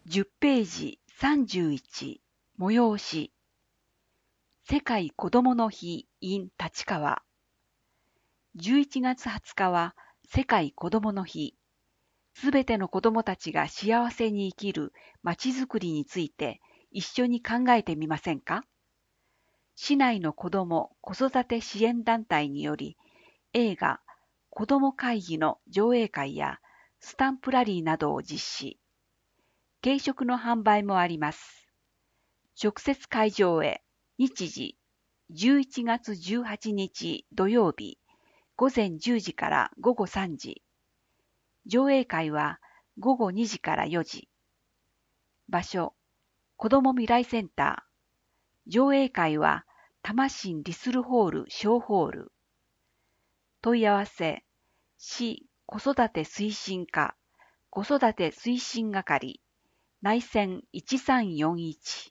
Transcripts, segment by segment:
10ページ31催し世界子どもの日 in 立川11月20日は世界子どもの日。すべての子どもたちが幸せに生きるまちづくりについて一緒に考えてみませんか？市内の子ども・子育て支援団体により映画子ども会議の上映会やスタンプラリーなどを実施。軽食の販売もあります。直接会場へ。日時11月18日土曜日午前10時から午後3時。上映会は午後2時から4時。場所、子ども未来センター。上映会は多摩市リスルホール小ホール。問い合わせ、市子育て推進課、子育て推進係、内線1341。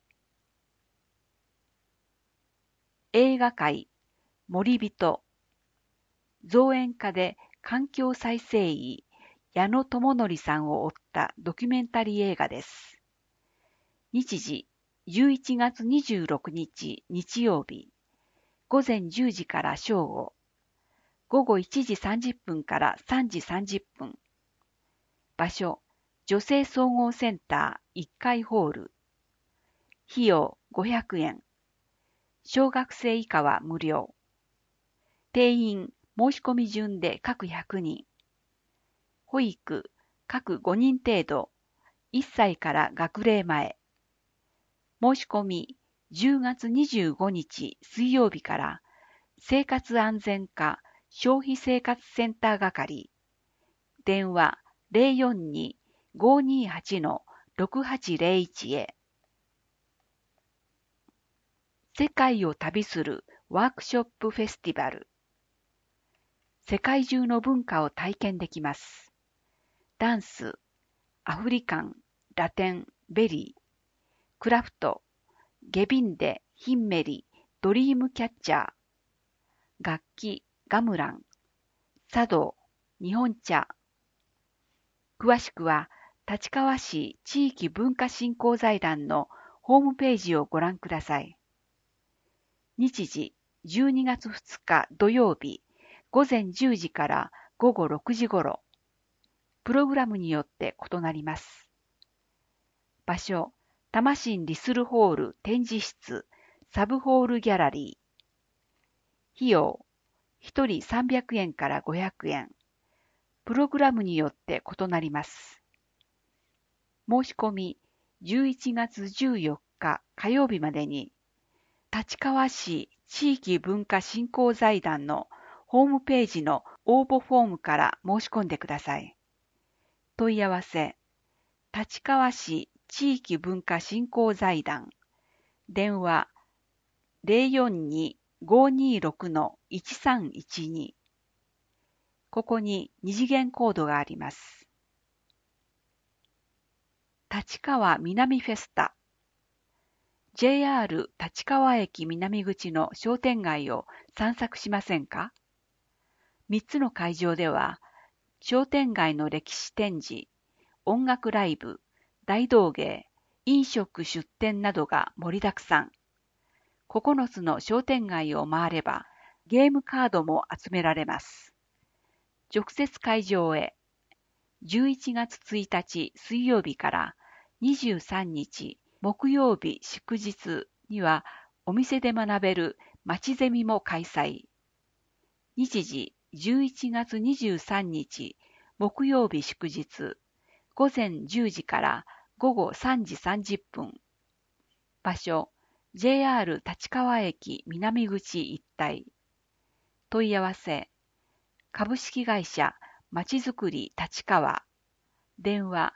映画界、森人。造園家で環境再生医、矢野智則さんを追ったドキュメンタリー映画です。日時、11月26日日曜日、午前10時から正午、午後1時30分から3時30分。場所、女性総合センター1階ホール。費用500円。小学生以下は無料。定員、申し込み順で各100人。保育、各5人程度。1歳から学齢前。申し込み、10月25日水曜日から、生活安全課消費生活センター係。電話042-528-6801へ。世界を旅するワークショップフェスティバル。世界中の文化を体験できます。ダンス、アフリカン、ラテン、ベリー、クラフト、ゲビンデ、ヒンメリ、ドリームキャッチャー、楽器、ガムラン、茶道、日本茶。詳しくは、立川市地域文化振興財団のホームページをご覧ください。日時、12月2日土曜日、午前10時から午後6時頃。プログラムによって異なります。場所、多摩市リスルホール展示室、サブホールギャラリー。費用、1人300円から500円。プログラムによって異なります。申し込み、11月14日火曜日までに、立川市地域文化振興財団のホームページの応募フォームから申し込んでください。問い合わせ、立川市地域文化振興財団、電話042-526-1312。ここに二次元コードがあります。立川南フェスタ。JR 立川駅南口の商店街を散策しませんか？3つの会場では、商店街の歴史展示、音楽ライブ、大道芸、飲食出店などが盛りだくさん。9つの商店街を回れば、ゲームカードも集められます。直接会場へ。11月1日水曜日から23日木曜日祝日にはお店で学べるまちゼミも開催。日時11月23日木曜日祝日午前10時から午後3時30分。場所 JR 立川駅南口一帯。問い合わせ株式会社まちづくり立川。電話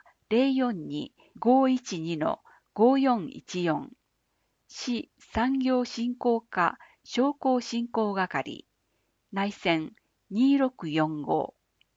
042-512-5414。市産業振興課商工振興係。内線2645。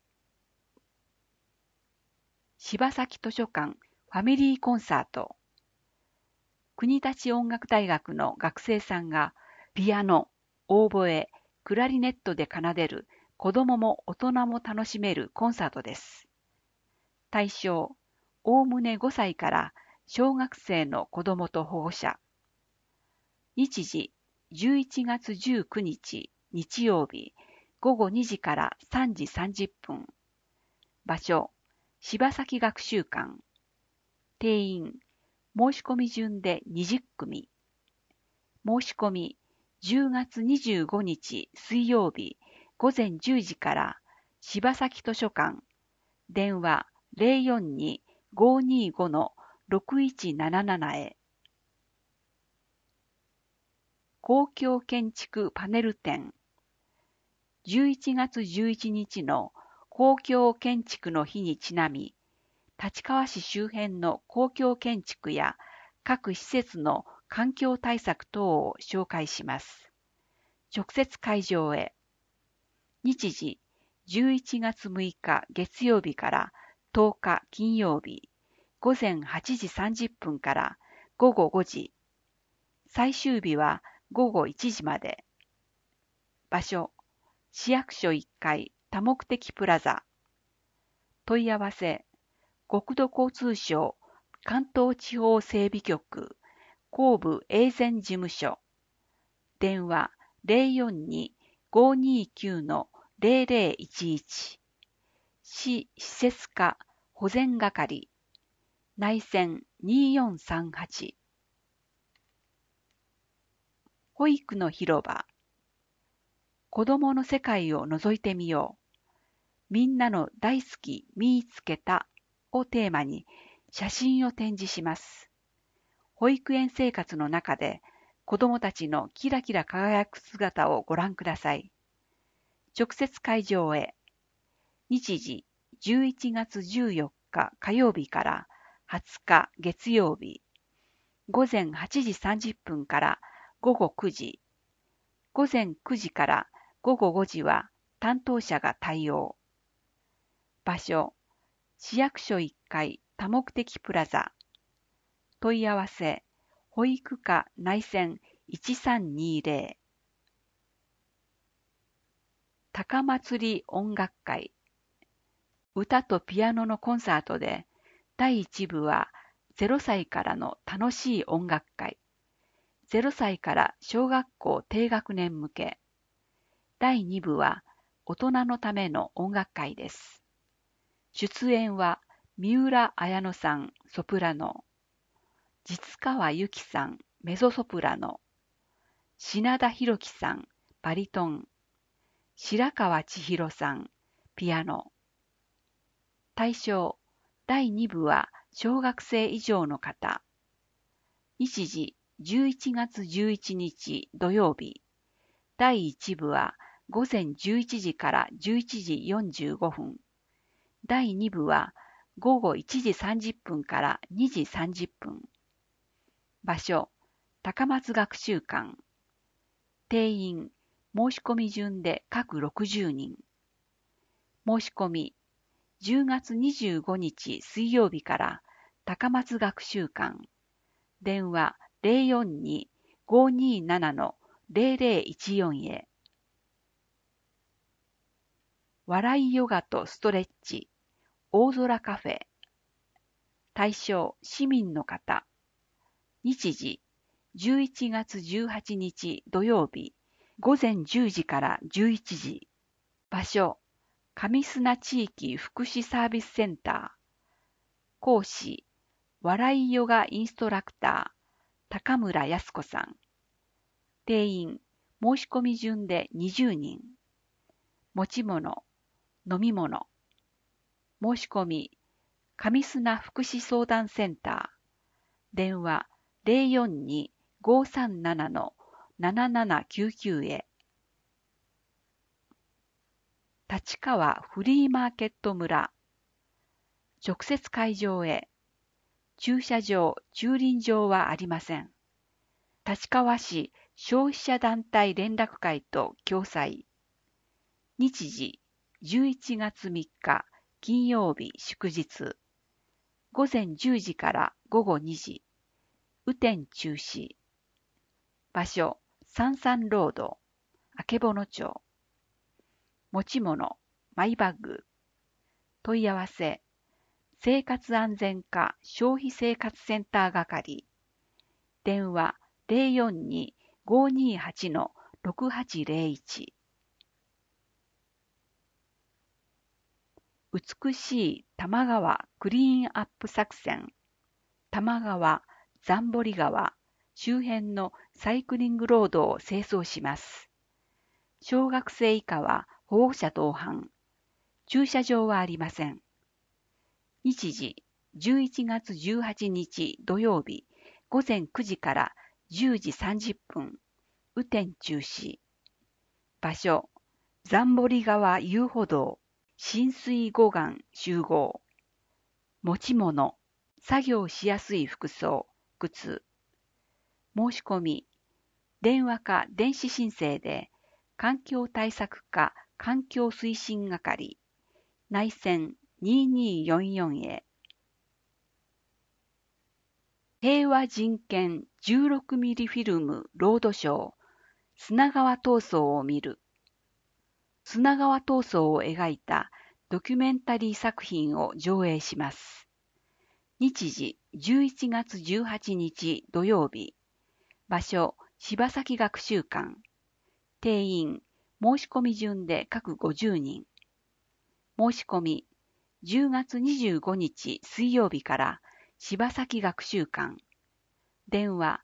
柴崎図書館ファミリーコンサート。国立音楽大学の学生さんがピアノ、オーボエ、クラリネットで奏でる子どもも大人も楽しめるコンサートです。対象、おおむね5歳から小学生の子どもと保護者。日時、11月19日、日曜日、午後2時から3時30分。場所、柴崎学習館。定員、申し込み順で20組。申し込み、10月25日水曜日午前10時から柴崎図書館、電話 042-525-6177 へ。公共建築パネル展。11月11日の公共建築の日にちなみ、立川市周辺の公共建築や各施設の環境対策等を紹介します。直接会場へ。日時、11月6日月曜日から10日金曜日、午前8時30分から午後5時。最終日は午後1時まで。場所、市役所1階多目的プラザ。問い合わせ、国土交通省関東地方整備局後部永全事務所。電話 042-529-0011。市施設課保全係。内線2438。保育の広場。子供の世界を覗いてみよう。みんなの大好き見つけたをテーマに写真を展示します。保育園生活の中で子供たちのキラキラ輝く姿をご覧ください。直接会場へ。日時11月14日火曜日から20日月曜日。午前8時30分から午後9時。午前9時から午後5時は担当者が対応。場所、市役所1階多目的プラザ。問い合わせ、保育課内線1320。高祭音楽会。歌とピアノのコンサートで、第1部は0歳からの楽しい音楽会。0歳から小学校低学年向け。第2部は大人のための音楽会です。出演は三浦綾乃さん、ソプラノ。実川由紀さん、メゾソプラノ。品田博樹さん、バリトン。白川千尋さん、ピアノ。対象、第2部は小学生以上の方。日時、11月11日土曜日。第1部は午前11時から11時45分。第2部は午後1時30分から2時30分。場所、高松学習館。定員、申し込み順で各60人。申し込み、10月25日水曜日から高松学習館。電話 042-527-0014 へ。笑いヨガとストレッチ。大空カフェ。対象、市民の方。日時、11月18日土曜日、午前10時から11時。場所、上砂地域福祉サービスセンター。講師、笑いヨガインストラクター、高村康子さん。定員、申し込み順で20人。持ち物、飲み物。申し込み、上砂福祉相談センター。電話042-537-7799 へ。立川フリーマーケット村。直接会場へ。駐車場、駐輪場はありません。立川市消費者団体連絡会と共催。日時、11月3日金曜日祝日。午前10時から午後2時。雨天中止。場所、三々ロード、曙町。持ち物、マイバッグ。問い合わせ、 生活安全課消費生活センター係。電話042-528-6801。美しい多摩川クリーンアップ作戦。多摩川、ザンボリ川周辺のサイクリングロードを清掃します。小学生以下は保護者同伴。駐車場はありません。日時、11月18日土曜日、午前9時から10時30分、雨天中止。場所、ザンボリ川遊歩道、浸水護岸集合。持ち物、作業しやすい服装、靴。申し込み、電話か電子申請で、環境対策課環境推進係、内線2244へ。平和人権16ミリフィルムロードショー、砂川闘争を見る。砂川闘争を描いたドキュメンタリー作品を上映します。日時11月18日土曜日。場所、柴崎学習館。定員、申し込み順で各50人。申し込み、10月25日水曜日から柴崎学習館。電話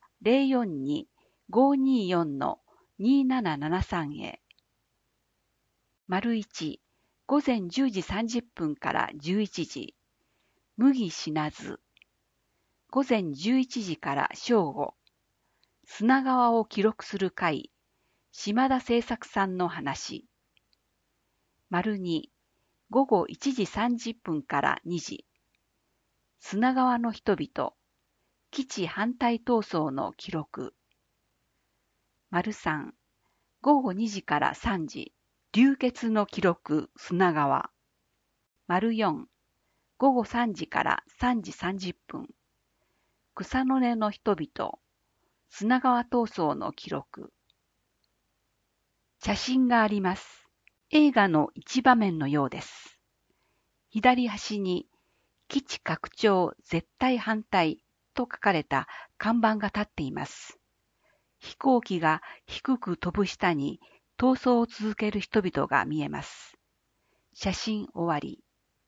042-524-2773へ。1、午前10時30分から11時。麦死なず。午前11時から正午。砂川を記録する会。島田製作さんの話。2、午後1時30分から2時。砂川の人々。基地反対闘争の記録。3、午後2時から3時。流血の記録砂川。4、午後3時から3時30分。草の根の人々。砂川闘争の記録。写真があります。映画の一場面のようです。左端に基地拡張絶対反対と書かれた看板が立っています。飛行機が低く飛ぶ下に逃走を続ける人々が見えます。写真終わり。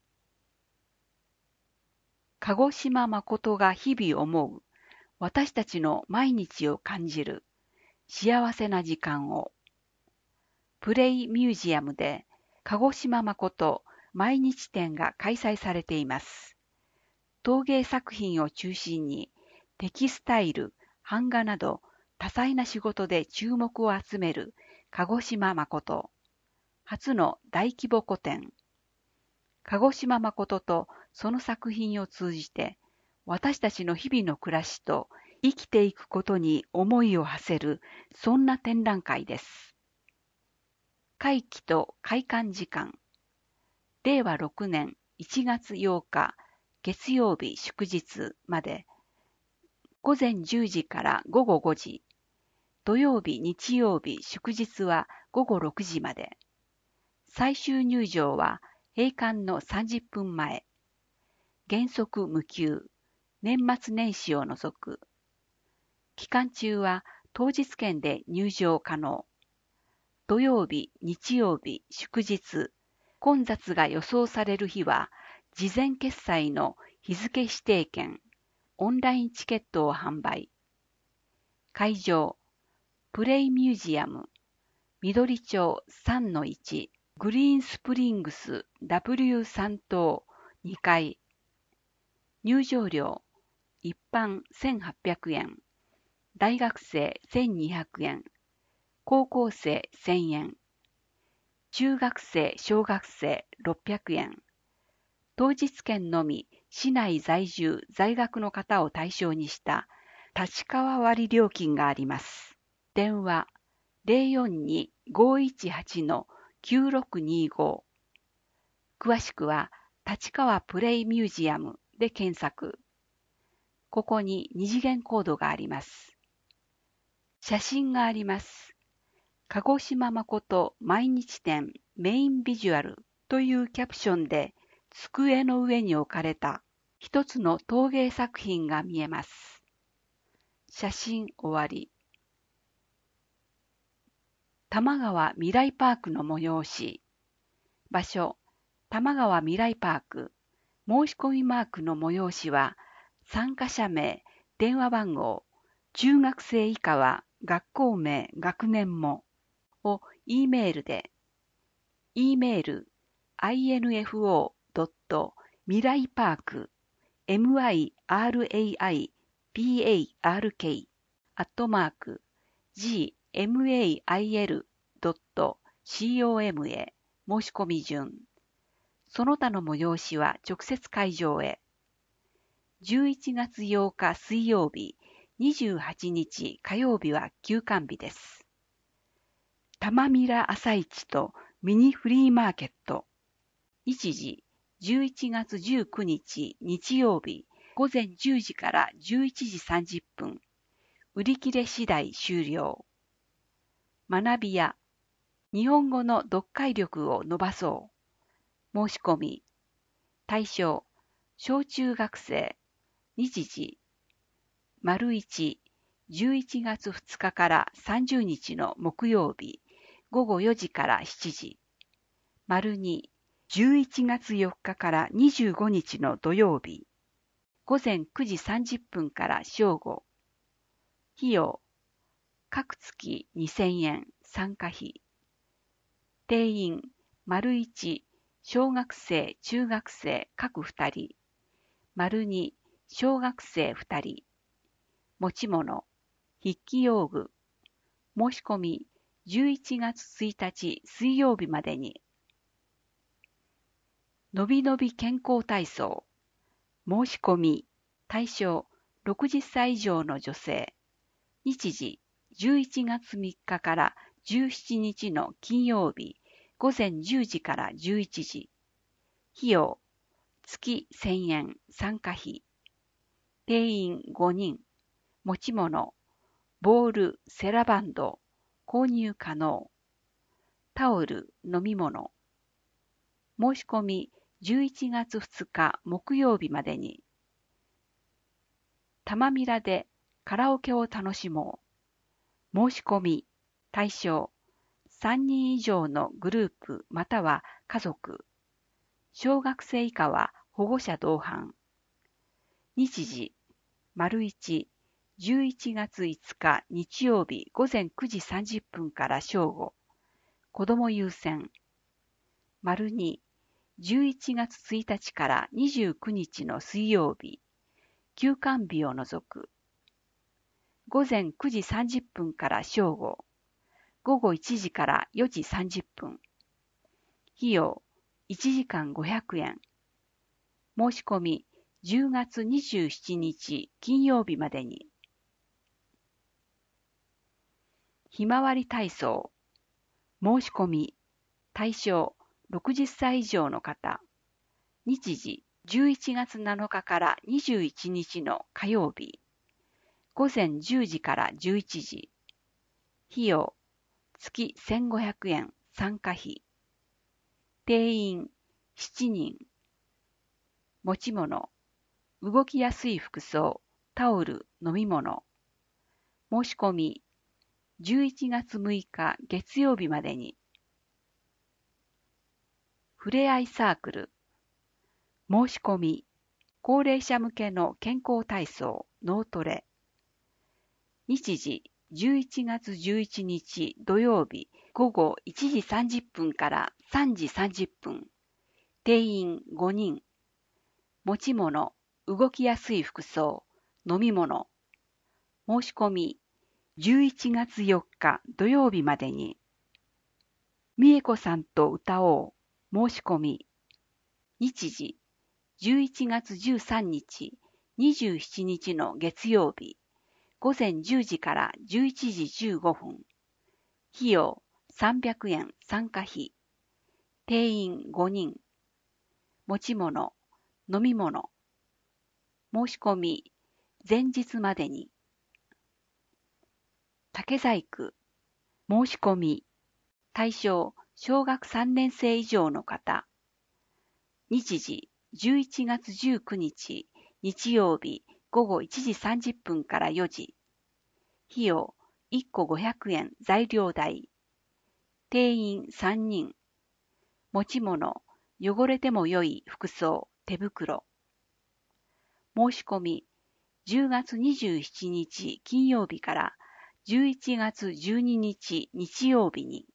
鹿児島誠が日々思う、私たちの毎日を感じる、幸せな時間を。プレイミュージアムで鹿児島誠毎日展が開催されています。陶芸作品を中心にテキスタイル、版画など多彩な仕事で注目を集める鹿児島誠。初の大規模個展。鹿児島誠とその作品を通じて私たちの日々の暮らしと生きていくことに思いを馳せる、そんな展覧会です。会期と開館時間。令和6年1月8日月曜日祝日まで午前10時から午後5時。土曜日日曜日祝日は午後6時まで。最終入場は閉館の30分前。原則無給。年末年始を除く。期間中は当日券で入場可能。土曜日、日曜日、祝日、混雑が予想される日は、事前決済の日付指定券、オンラインチケットを販売。会場、プレイミュージアム、緑町 3-1、グリーンスプリングス W3 棟2階。入場料、一般1800円、大学生1200円、高校生1000円、中学生小学生600円、当日券のみ市内在住在学の方を対象にした立川割料金があります。電話042-518-9625。詳しくは立川プレイミュージアムで検索。ここに二次元コードがあります。写真があります。鹿児島誠毎日展メインビジュアルというキャプションで机の上に置かれた一つの陶芸作品が見えます。写真終わり。多摩川未来パークの催し。場所、多摩川未来パーク。申し込みマークの催しは、参加者名、電話番号、中学生以下は学校名、学年もを E メールで、E メール info.miraipark gmail.com へ申し込み順。その他の催しは直接会場へ。11月8日水曜日、28日火曜日は休館日です。多摩ミラ朝市とミニフリーマーケット。日時、11月19日日曜日、午前10時から11時30分。売り切れ次第終了。学びや日本語の読解力を伸ばそう。申し込み。対象、小中学生。日時、1、11月2日から30日の木曜日、午後4時から7時。2、11月4日から25日の土曜日、午前9時30分から正午。費用、各月2000円参加費。定員、1、小学生、中学生各2人。2、小学生2人。持ち物、筆記用具。申し込み、11月1日水曜日までに。のびのび健康体操。申し込み。対象、60歳以上の女性。日時、11月3日から17日の金曜日、午前10時から11時。費用、月1000円参加費。定員5人。持ち物、ボール、セラバンド、購入可能。タオル、飲み物。申し込み、11月2日木曜日までに。多摩ミラでカラオケを楽しもう。申し込み、対象、3人以上のグループまたは家族。小学生以下は保護者同伴。日時、1、11月5日日曜日午前9時30分から正午。子供優先。2、11月1日から29日の水曜日。休館日を除く。午前9時30分から正午。午後1時から4時30分。費用、1時間500円。申し込み、10月27日金曜日までに。ひまわり体操。申し込み。対象、60歳以上の方。日時、11月7日から21日の火曜日。午前10時から11時。費用、月1500円参加費。定員、7人。持ち物、動きやすい服装、タオル、飲み物。申し込み、11月6日月曜日までに。ふれあいサークル。申し込み、高齢者向けの健康体操、脳トレ。日時、11月11日土曜日午後1時30分から3時30分。定員5人。持ち物、動きやすい服装、飲み物。申し込み、11月4日土曜日までに。美恵子さんと歌おう。申し込み。日時、11月13日、27日の月曜日。午前10時から11時15分。費用300円参加費。定員5人。持ち物、飲み物。申し込み、前日までに。竹細工。申し込み。対象、小学3年生以上の方。 日時11月19日日曜日午後1時30分から4時。費用1個500円材料代。定員3人。持ち物、汚れても良い服装、手袋。申し込み、10月27日金曜日から11月12日日曜日に。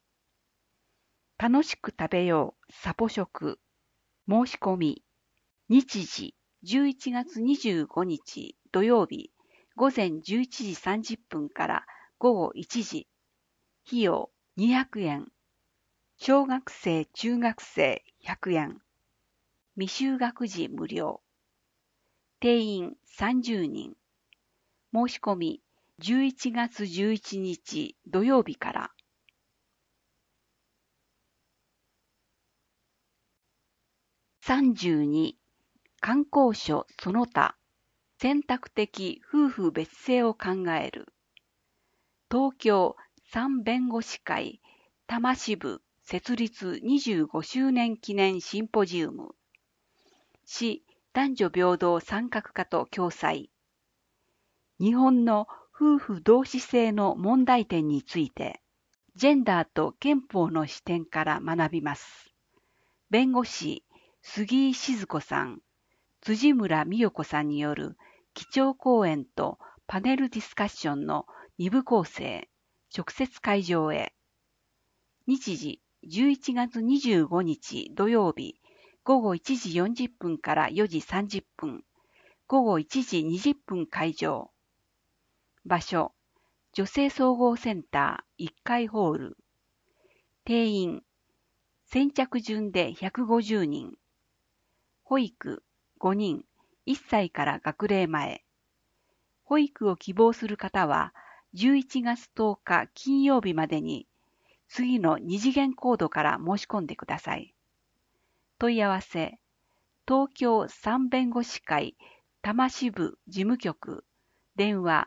楽しく食べようサポ食。申し込み、日時11月25日土曜日午前11時30分から午後1時。費用200円。小学生、中学生100円。未就学児無料。定員30人。申し込み11月11日土曜日から。32. 観光所その他。選択的夫婦別姓を考える。東京三弁護士会多摩支部設立25周年記念シンポジウム。市男女平等参画課と共催。日本の夫婦同氏制の問題点について、ジェンダーと憲法の視点から学びます。弁護士、杉井静子さん、辻村美代子さんによる基調講演とパネルディスカッションの2部構成、直接会場へ。日時11月25日土曜日午後1時40分から4時30分、午後1時20分会場。場所、女性総合センター1階ホール。定員、先着順で150人。保育5人、1歳から学齢前。保育を希望する方は、11月10日金曜日までに、次の2次元コードから申し込んでください。問い合わせ、東京三弁護士会多摩支部事務局、電話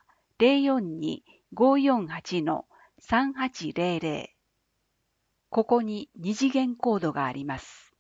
042-548-3800。ここに2次元コードがあります。